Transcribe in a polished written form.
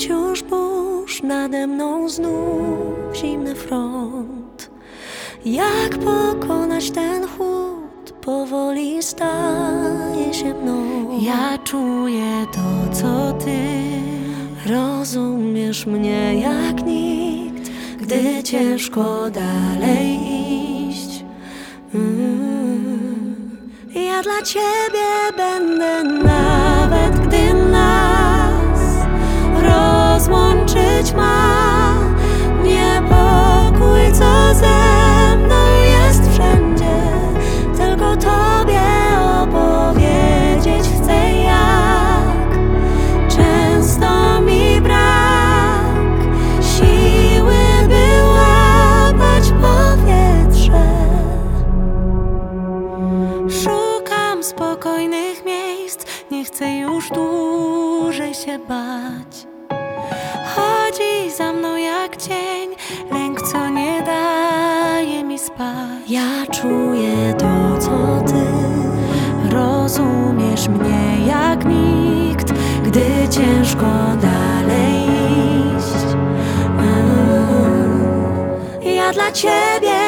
być już burz, nade mną znów zimny front. Jak pokonać ten chłód, powoli staje się mną. Ja czuję to, co ty, rozumiesz mnie jak nikt, gdy ciężko dalej iść. Ja dla ciebie będę, nawet gdy nas rozłączyć ma niepokój, co ze mną jest wszędzie. Tylko tobie opowiedzieć chcę, jak często mi brak siły, by łapać powietrze. Szukam spokojnych miejsc, nie chcę już dłużej się bać. Chodzi za mną jak cień, lęk, co nie daje mi spać. Ja czuję to, co ty, rozumiesz mnie jak nikt, gdy ciężko dalej iść. Ja dla ciebie